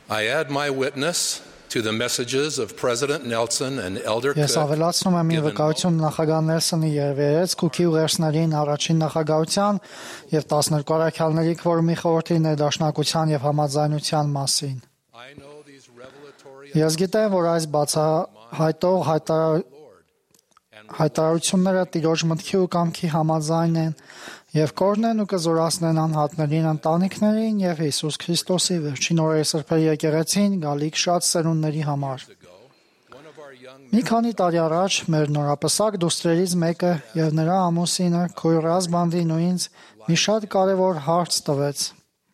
I add my witness to the messages of President Nelson and Elder Ես Cook ավելացնում եմ իմ վկայություն նախագահ Նելսոնի եւ Վերեցկուքի ուղերձներին առաջին նախագահության եւ 12 առաքյալների քվորումի խորհրդի ներդաշնակության եւ համաձայնության մասին։ I know these revelatory Ես գիտեմ, որ այս բացահայտող հայտարարությունները Տիրոջ մտքի ու կամքի համաձայն են եւ կօրհնեն ու կզորացնեն անհատներին, ընտանիքներին եւ Հիսուս Քրիստոսի վերջին օրերի սրբերի եկեղեցին գալիք շատ սերունդների համար։ one of our young Մի քանի տարի առաջ մեր նորապսակ դուստրերից մեկը եւ նրա ամուսինը Քույր բանդին ու ինձ մի շատ կարեւոր հարց տվեց։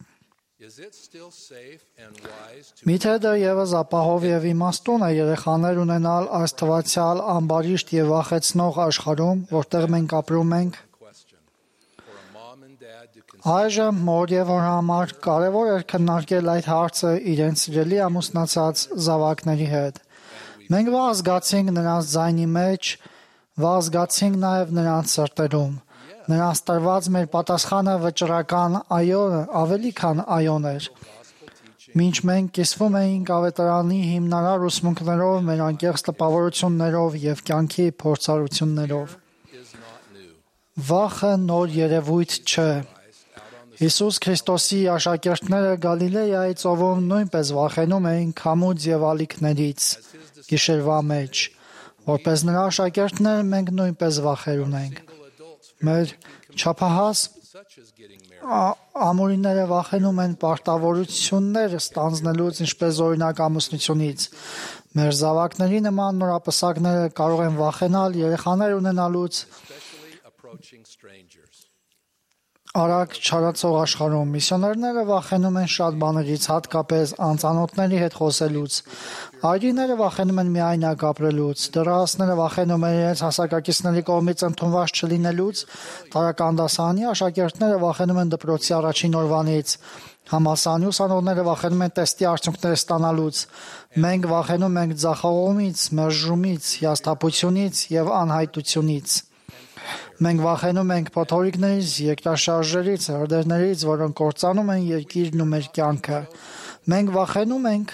is it still safe and wise to Միթե դա եւս ապահով եւ իմաստուն է երեխաներ ունենալ այս թվացial ամբարիշտ եւ վախեցնող աշխարհում, որտեղ մենք ապրում ենք։ question for a mom and dad to consider Այժմ մոր եւ հոր համար կարեւոր է քննարկել այդ հարցը իրենց սիրելի ամուսնացած զավակների հետ։ Մենք վազգացինք նրանց ձայնի մեջ, վազգացինք նաեւ նրանց սրտերում։ Նրանց տրված մեր պատասխանը վճռական այո, ավելի քան այոն էր։ Մինչ մենք կիսվում էինք ավետարանի հիմնարար ուսմունքներով, մեր անկեղծ տպավորություններով եւ կյանքի փորձառություններով։ is not new. Վախը նոր երևույթ չէ։ Հիսուս Քրիստոսի աշակերտները Գալիլեայի ծովում նույնպես վախենում էին քամուց եւ ալիքներից գիշերվա մեջ։ Որպես նրա աշակերտներ մենք նույնպես վախեր ունենք։ Մեր չափահաս Such as getting married. ամուրիները վախենում են պարտավորություններ ստանձնելուց, ինչպես օրինակ ամուսնությունից։ Մեր զավակների նման նորապսակները կարող են վախենալ երեխաներ ունենալուց Especially approaching strangers. արագ չարացող աշխարհում։ Միսիոներները վախենում են շատ բաներից, հատկապես անծանոթների հետ խոսելուց։ Այրիները վախենում են միայնակ ապրելուց, դեռահասները վախենում են իրենց հասակակիցների կողմից ընդունված չլինելուց, տարրական դասարանի աշակերտները վախենում են դպրոցի առաջին օրվանից, համալսարանի ուսանողները վախենում են տեստի արդյունքներ ստանալուց, մենք վախենում ենք ձախողումից, մերժումից, հիասթափությունից եւ անհայտությունից։ Մենք վախենում ենք փոթորիկներից, երկրաշարժերից, հրդեհներից, որոնք կործանում են երկիրն ու մեր կյանքը։ Մենք վախենում ենք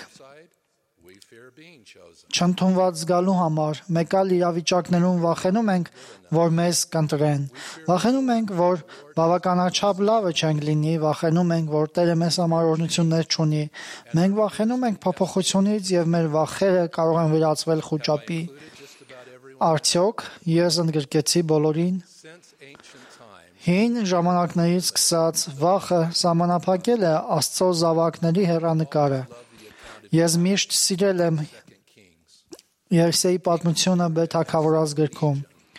We fear being chosen. չընդունված զգալու համար, մեկ այլ իրավիճակներում վախենում ենք, որ մեզ կընտրեն։ Վախենում ենք, որ բավականաչափ լավը չենք լինի, վախենում ենք, որ Տերը մեզ համար օրհնություններ չունի։ Մենք վախենում ենք փոփոխությունից եւ մեր վախերը կարող են վերածվել խուճապի։ Just about everyone Արդյոք ես ընդգրկեցի բոլորին։ since ancient times. Հին ժամանակներից սկսած վախը սահմանափակել է Աստծո զավակների հեռանկարը։ Ես միշտ սիրել եմ Kings. Եսեի պատմությունը Բեթակավորած գրքում։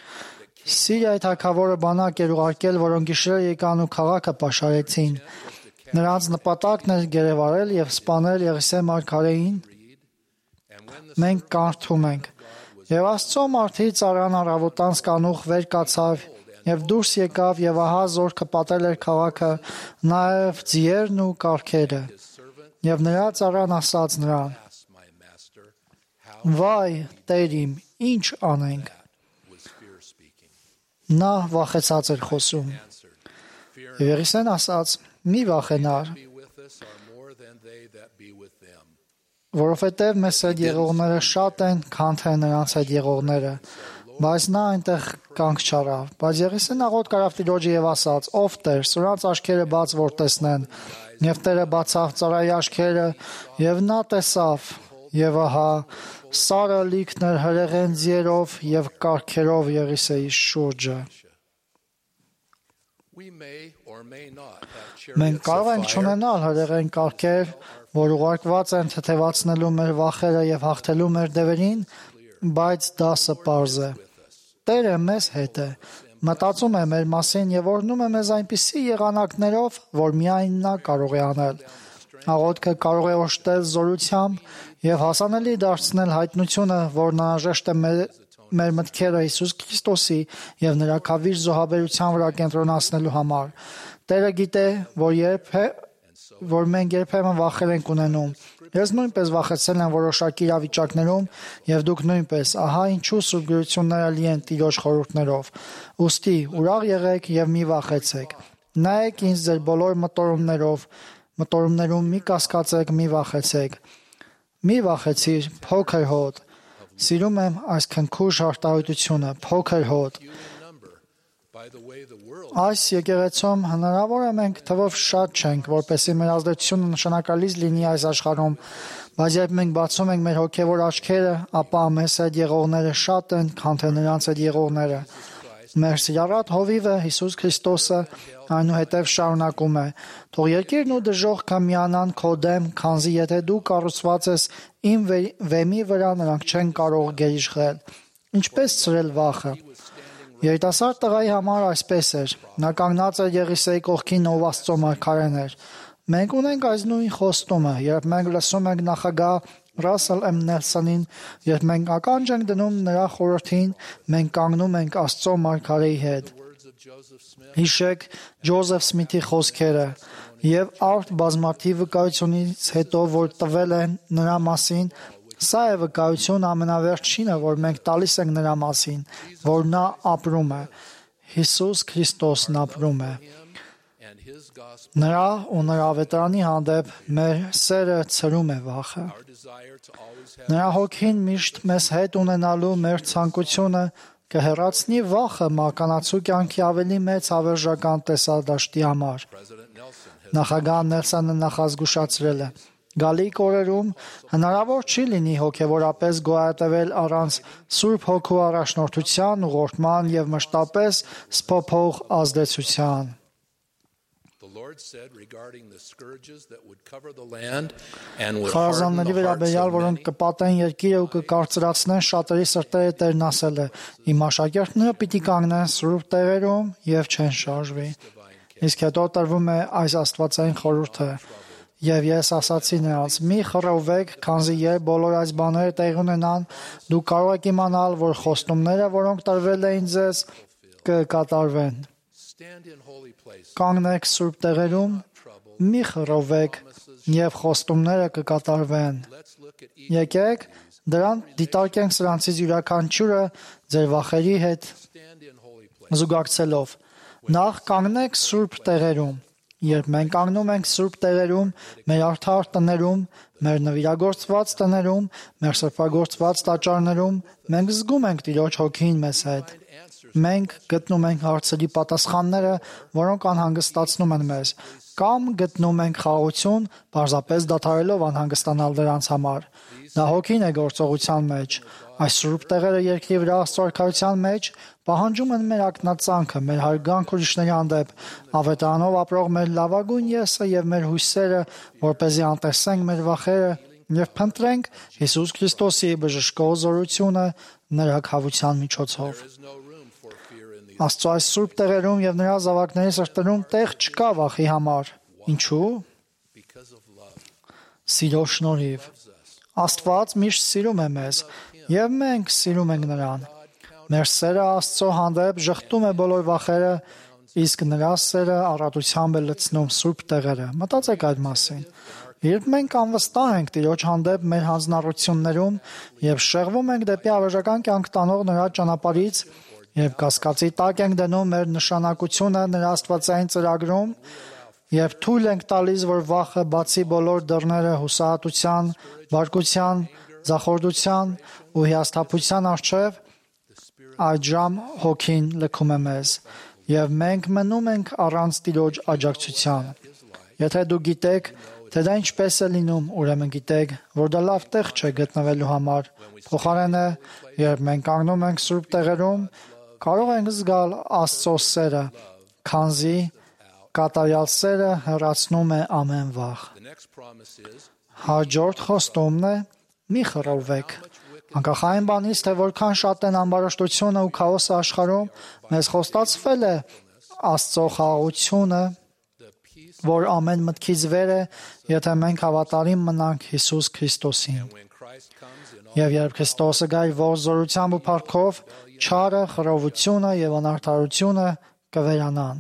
Սիրիայի թագավորը բանակ էր ուղարկել, որոնք գիշերը եկան ու քաղաքը պաշարեցին։ Նրանց նպատակն էր գերեվարել եւ սպանել Եղիսե մարգարեին։ And when the Մենք կարդում ենք. Եվ Աստծո մարդից արան առավոտան կանուխ վեր կացավ եւ դուրս եկավ եւ ահա զորքը պատել էր քաղաքը, նաեւ ձիերն ու կառքերը։ Եվ նրա ծառան ասաց նրան. asked my master how Վայ, Տեր իմ, ինչ անենք։ was fear speaking. Նա վախեցած էր խոսում։ Answered, fear Եվ Եղիսեն ասաց. Մի վախենար, be with us are more than they that be with them. որովհետև մեզ հետ եղողները շատ են, քան թե նրանց հետ եղողները։ Բայց նա այնտեղ կանգ չառավ։ Բայց Եղիսեն աղոտ կարավ Տիրոջը եւ ասաց. Ով Տեր, սրանց աչքերը բաց որ տեսնեն։ Եվ Տերը բացավ ծառայի աչքերը, եւ նա տեսավ, եւ ահա սարը լիքներ հրեղեն ձիերով եւ կառքերով Եղիսեի շուրջը։ We may or may not have Մենք chariots կարող of ենք fire չունենալ հրեղեն կառքեր, որ ուղարկված են թեթևացնելու մեր վախերը եւ հաղթելու մեր դևերին, բայց դասը պարզ է։ Տերը մեզ հետ է, մտածում է մեր մասին եւ օրհնում է մեզ այնպիսի եղանակներով, որ միայն նա կարող է անել։ Աղոթքը կարող է օժտել զորությամբ եւ հասանելի դարձնել հայտնությունը, որն անհրաժեշտ է մեր մտքերը Հիսուս Քրիստոսի եւ նրա քավիր զոհաբերության վրա կենտրոնացնելու համար։ Տերը գիտե, որ մենք երբեմն վախեր ենք ունենում։ Ես նույնպես վախեցել եմ որոշակի իրավիճակներում եւ դուք նույնպես, ահա ինչու Սուրբ Գրությունները լի են Տիրոջ խորհուրդներով։ Ուստի ուրախ եղեք եւ մի վախեցեք։ Նայեք ինձ ձեր բոլոր մտորումներով, մտորումներում մի կասկածեք, մի վախեցեք։ Մի վախեցիր, փոքր հոտ։ Սիրում եմ այս քնքուշ արտահայտությունը, փոքր հոտ։ Այս եկեղեցում հնարավոր է մենք թվով շատ չենք, որպեսզի մեր ազդեցությունը նշանակալից լինի այս աշխարհում, բայց երբ մենք բացում ենք մեր հոգևոր աչքերը, ապա մեզ հետ եղողները շատ են, քան թե նրանց հետ եղողները։ Մեր սիրառատ հովիվը Հիսուս Քրիստոսը այնուհետև շարունակում է. «Թող երկիրն ու դժոխքը միանան քո դեմ, քանզի եթե դու կառուցված ես իմ վեմի վրա, նրանք չեն կարող գերիշխել»։ Ինչպես ցրել վախը։ Երիտասարդ տղայի համար այսպես էր. նա կանգնած էր Եղիսեի կողքին, ով Աստծո մարգարեն էր։ Մենք ունենք այս նույն խոստումը, երբ մենք լսում ենք նախագահ Ռասել M. Նելսոնին, երբ մենք ականջ ենք դնում նրա խորհրդին, մենք կանգնում ենք Աստծո մարգարեի հետ։ Հիշեք Ջոզեֆ Սմիթի խոսքերը եւ արդ բազմաթիվ վկայությունից հետո, որ տվել են նրա մասին, սա է վկայություն ամենավերջինը, որ մենք տալիս ենք նրա մասին, որ նա ապրում է։ Հիսուս Քրիստոսն ապրում է։ Նրա ու նրա ավետարանի հանդեպ մեր սերը ցրում է վախը։ Նրա հոգին միշտ մեզ հետ ունենալու մեր ցանկությունը կհեռացնի վախը մականացու կյանքի ավելի մեծ հավերժական տեսադաշտի համար։ Նախագահ Նելսոնը նախազգուշացրել է. «Գալիք օրերում հնարավոր չի լինի հոգևորապես գոյատևել առանց Սուրբ Հոգու առաջնորդության, ուղղորդման եւ մշտապես սփոփող ազդեցության»։ Խարազանների վերաբերյալ, որոնք կպատեն երկիրը ու կկարծրացնեն շատերի սրտերը, Տերն ասել է. «Իմ աշակերտները պիտի կանգնեն սուրբ տեղերում եւ չեն շարժվի»։ Իսկ հետո տրվում է այս աստվածային խորհուրդը. «Եվ ես ասացի նրանց. մի խռովվեք, քանզի երբ բոլոր այս բաները տեղի ունենան, դուք կարող եք իմանալ, որ խոստումները, որոնք տրվել էին ձեզ, կկատարվեն»։ Կանգնեք սուրբ տեղերում, մի խռովվեք, եւ խոստումները կկատարվեն։ Եկեք դրան դիտարկենք սրանցից յուրաքանչյուրը ձեր վախերի հետ զուգակցելով։ Նախ կանգնեք սուրբ տեղերում։ Երբ մենք կանգնում ենք սուրբ տեղերում, մեր արդար տներում, մեր նվիրագործված տներում, մեր սրբագործված տաճարներում, մենք զգում ենք Տիրոջ հոգին մեզ հետ։ Մենք գտնում ենք հարցերի պատասխանները, որոնք անհանգստացնում են մեզ, կամ գտնում ենք խաղաղություն, պարզապես դադարելով անհանգստանալ դրանց համար։ Դա հոգին է գործողության մեջ։ Այս սուրբ տեղերը երկրի վրա Աստծո արքայության մեջ պահանջում են մեր ակնածանքը, մեր հարգանք ուրիշների հանդեպ, ավետարանով ապրող մեր լավագույն եսը եւ մեր հույսերը, որպեսզի անտեսենք մեր վախերը եւ փնտրենք Հիսուս Քրիստոսի բժշկող զորությունը նրա քավության միջոցով։ Աստծո այս սուրբ տեղերում եւ նրա զավակների սրտերում տեղ չկա վախի համար։ Ինչու՞։ Սիրո շնորհիվ։ Աստված միշտ սիրում է մեզ, եւ մենք սիրում ենք նրան։ Մեր սերը Աստծո հանդեպ ժխտում է բոլոր վախերը, իսկ նրա սերը առատությամբ է լցնում սուրբ տեղերը։ Մտածեք այդ մասին։ Երբ մենք անվստահ ենք Տիրոջ հանդեպ մեր հանձնառություններում եւ շեղվում ենք դեպի ավերժական կյանք տանող նրա ճանապարհից, երբ կասկածի տակ ենք դնում մեր նշանակությունը նրա աստվածային ծրագրում, երբ թույլ ենք տալիս, որ վախը բացի բոլոր դռները հուսահատության, բարկության, ձախորդության ու հիասթափության առջև, այդժամ հոգին լքում է մեզ, եւ մենք մնում ենք առանց Տիրոջ աջակցության։ Եթե դուք գիտեք, թե դա ինչպես է լինում, ուրեմն գիտեք, որ դա լավ տեղ չէ գտնվելու համար։ Փոխարենը, երբ մենք կանգնում ենք սուրբ տեղերում, կարող ենք զգալ Աստծո սերը, քանզի կատարյալ սերը հեռացնում է ամեն վախ։ Հաջորդ խոստումն է՝ մի խռովվեք։ Անկախային բանից, թե որքան շատ են ամբարշտությունը ու քաոսը աշխարհում, մեզ խոստացվել է Աստծո խաղաղությունը, որ ամեն մտքից վեր է, եթե մենք հավատարիմ մնանք Հիսուս Քրիստոսին։ Եվ երբ Քրիստոսը գա իր ողջ զորությամբ ու փառքով, չարը, խռովությունը եւ անարդարությունը կվերանան։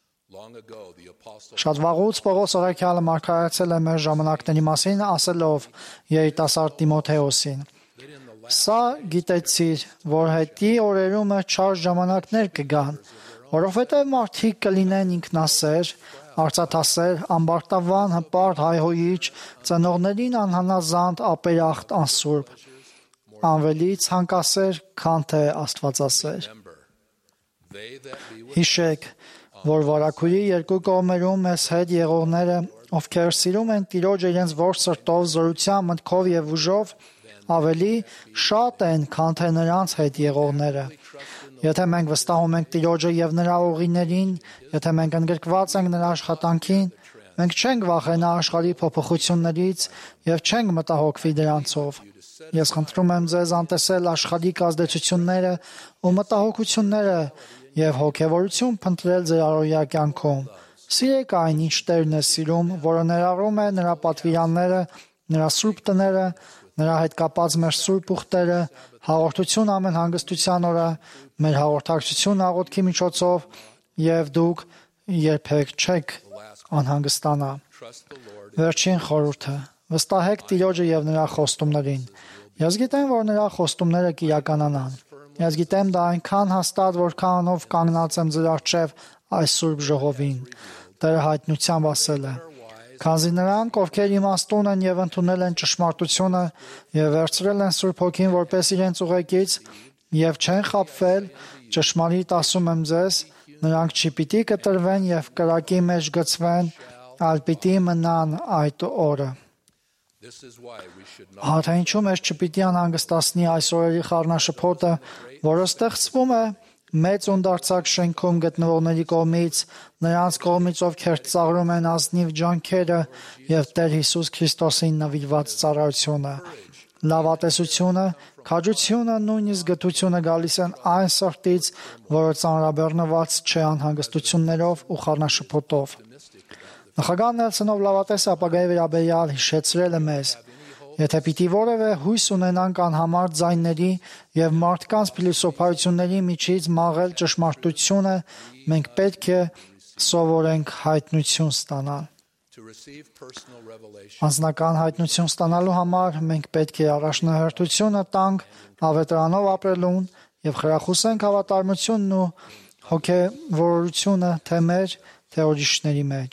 Շատ վաղուց Պողոս առաքյալը մարգարեցել է մեր ժամանակների մասին, ասելով երիտասարդ Տիմոթեոսին. «Սա գիտեցիր, որ հետի օրերում չար ժամանակներ կգան, որովհետև մարդիկ կլինեն ինքնասեր, արծաթասեր, ամբարտավան, հպարտ, հայհոյիչ, ծնողներին անհանազանդ, ապերախտ, անսուրբ, ավելի ցանկասեր, քան թե Աստվածասեր։ Հիշեք, որ վարագույրի երկու կողմերում մեզ հետ եղողները, ովքեր սիրում են Տիրոջը իրենց ողջ սրտով, զորությամբ, մտքով եւ ուժով, ավելի շատ են, քան թե նրանց հետ եղողները։ Եթե մենք վստահում ենք Տիրոջը եւ նրա ուղիներին, եթե մենք ընդգրկված ենք նրա աշխատանքին, մենք չենք վախենա աշխարհի փոփոխություններից եւ չենք մտահոգվի դրանցով։ Ես խնդրում եմ ձեզ անտեսել աշխարհիկ ազդեցությունները ու մտահոգությունները եւ հոգեվորություն փնտրել ձեր առօրյա կյանքում։ Սիրեք այն, ինչ Տերն է սիրում, որը ներառում է նրա պատվիրանները, նրա սուրբ տները, նրա հետ կապած մեր սուրբ ուխտերը, հաղորդություն ամեն հանգստության օրը, մեր հաղորդակցություն աղոթքի միջոցով, եւ դուք երբեք չեք անհանգստանա։ Վերջին խորհուրդը. վստահեք Տիրոջը եւ նրա խոստումներին։ Ես գիտեմ, որ նրա խոստումները կիրականանան։ Ես գիտեմ դա այնքան հաստատ, որքանով կանգնած եմ ձեր առջև այս սուրբ ժողովին։ Տերը հայտնությամբ ասել է. քանզի նրանք, ովքեր իմաստուն են եւ ընդունել են ճշմարտությունը եւ վերցրել են Սուրբ Հոգին որպես իրենց ուղեկից եւ չեն խաբվել, ճշմարիտ ասում եմ ձեզ, նրանք չպիտի կտրվեն եւ կրակի մեջ գցվեն, այլ պիտի մնան այդ օրը։ Հա ինչու մեզ չպիտի անհանգստացնի այս օրերի խառնաշփոթը, որը ստեղծվում է մեծ ունդարձակ շենքում գտնվողների կողմից, նրանց կողմից, ովքեր ծաղրում են ազնիվ ջանքերը եւ Տեր Հիսուս Քրիստոսին նվիրված ծառայությունը։ Լավատեսությունը, քաջությունը, նույնիսկ գթությունը գալիս են այն սրտից, որը ծանրաբեռնված չէ անհանգստություններով ու խառնաշփոթով։ Նախագահ Նելսոնով լավատեսը ապագայի վերաբերյալ հիշեցրել է մեզ. եթե պիտի որևէ հույս ունենանք անհամար ձայների եւ մարդկանց փիլիսոփայությունների միջից մաղել ճշմարտությունը, մենք պետք է սովորենք հայտնություն ստանալ։ Անձնական հայտնություն ստանալու համար մենք պետք է առաջնահերթությունը տանք ավետարանով ապրելուն եւ խրախուսենք հավատարմությունն ու հոգեվորությունը թե մեր, թե ուրիշների մեջ։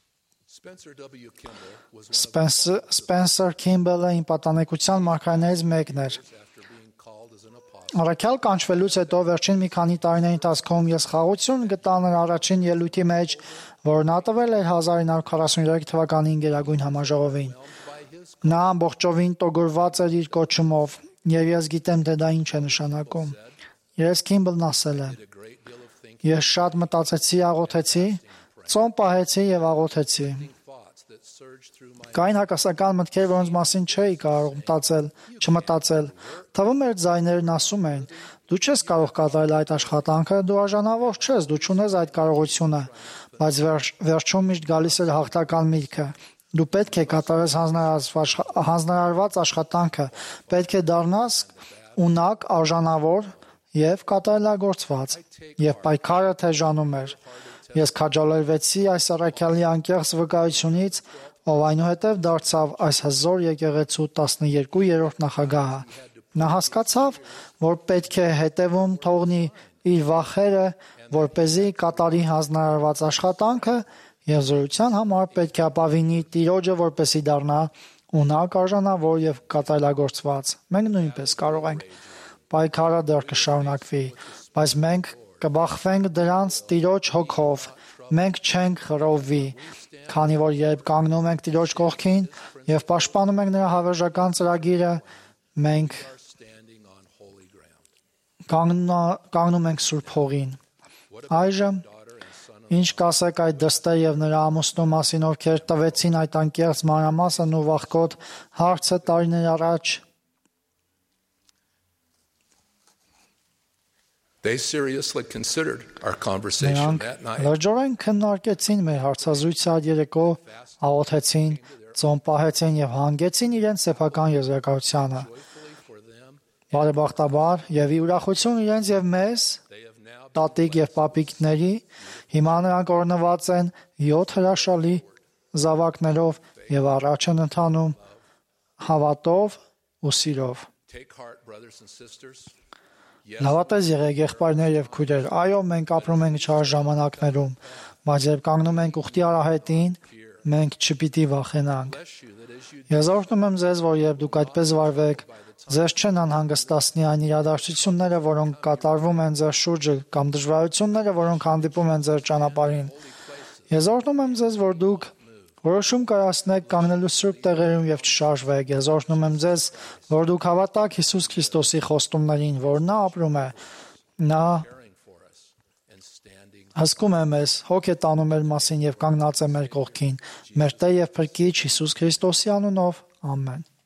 Սպենսեր Քիմբելը իմ պատանեկության մարգարեներից մեկն էր։ Առաքյալ կանչվելուց հետո վերջին մի քանի տարիների ընթացքում ես խաղաղություն գտա նրա առաջին ելույթի մեջ, որ նա տվել էր 1943 թվականին Գերագույն համաժողովին։ Նա ամբողջովին տոգորված էր իր կոչումով, եւ ես գիտեմ, թե դա ինչ է նշանակում։ Ես Քիմբելն ասել է. ես շատ մտածեցի, աղոթեցի, ծոմ պահեցի եւ աղոթեցի։ Կային հակասական մտքեր, որոնց մասին չէի կարող չմտածել։ Թվում էր ձայներն ասում էին. դու չես կարող կատարել այդ աշխատանքը, դու արժանավոր չես, դու չունես այդ կարողությունը, բայց վերջում միշտ գալիս էր հաղթական միտքը. դու պետք է կատարես հանձնարարված աշխատանքը, պետք է դառնաս ունակ, արժանավոր եւ կատարելագործված, եւ պայքարը թեժանում էր։ Ես քաջալերվեցի այս առաքյալի անկեղծ վկայությունից, ով այնուհետև դարձավ այս հզոր եկեղեցու 12-րդ նախագահը։ Նա հասկացավ, որ պետք է հետևում թողնի իր վախերը, որպեսզի կատարի հանձնարարված աշխատանքը եւ զորության համար պետք է ապավինի Տիրոջը, որպեսզի դառնա ունակ, արժանավոր եւ կատարելագործված։ Մենք նույնպես կարող ենք։ Պայքարը դեռ կշարունակվի, բայց մենք կբախվենք դրանց Տիրոջ հոգով։ Մենք չենք խռովվի, քանի որ երբ կանգնում ենք Տիրոջ կողքին եւ պաշտպանում ենք նրա հավերժական ծրագիրը, մենք կանգնում ենք Սուրբ Հողին։ Այժմ ինչ կասեք այդ դստեր եւ նրա ամուսնու մասին, ովքեր տվեցին այդ անկեղծ մանրամասն ու վախկոտ հարցը տարիներ առաջ։ They seriously considered our conversation that night. Լրջորեն քննարկեցին մեր հարցազրույցը այդ երեկո, աղոթեցին, ծոմ պահեցին եւ հանգեցին իրենց սեփական եզրակացությանը։ Բարեբախտաբար եւ ի ուրախություն իրենց եւ մեզ, տատիկ եւ պապիկների, հիմա նրանք օրնված են 7 հրաշալի զավակներով եւ առաջ են ընթանում հավատով ու սիրով։ Լավատես եղեք եղբայրներ եւ քույրեր։ Այո, մենք ապրում ենք չար ժամանակներում, բայց երբ կանգնում ենք ուխտի արահետին, մենք չպիտի վախենանք։ Ես օրհնում եմ ձեզ, որ երբ դուք այդպես վարվեք, ձեզ չեն անհանգստացնի այն իրադարձությունները, որոնք կատարվում են ձեր շուրջը, կամ դժվարությունները, որոնք հանդիպում են ձեր ճանապարհին։ Ես օրհնում եմ ձեզ, որ դուք որոշում կայացնեք կանգնելու սուրբ տեղերում եւ չշարժվեք։ Ես օրհնում եմ ձեզ, որ դուք հավատաք Հիսուս Քրիստոսի խոստումներին, որ նա ապրում է։ Նա հսկում է մեզ, հոգ է տանում մեր մասին եւ կանգնած է մեր կողքին։ Մեր Տեր եւ Փրկիչ Հիսուս Քրիստոսի անունով։ Ամեն։